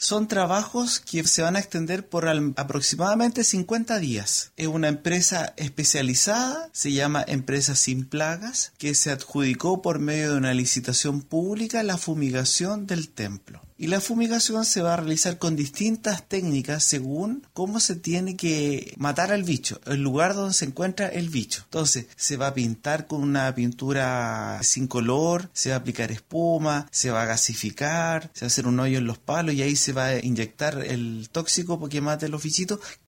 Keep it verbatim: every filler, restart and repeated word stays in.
Son trabajos que se van a extender por al, aproximadamente cincuenta días. Es una empresa especializada, se llama Empresa Sin Plagas, que se adjudicó por medio de una licitación pública la fumigación del templo. Y la fumigación se va a realizar con distintas técnicas según cómo se tiene que matar al bicho, el lugar donde se encuentra el bicho. Entonces, se va a pintar con una pintura sin color, se va a aplicar espuma, se va a gasificar, se va a hacer un hoyo en los palos y ahí se va a inyectar el tóxico para que mate los bichitos.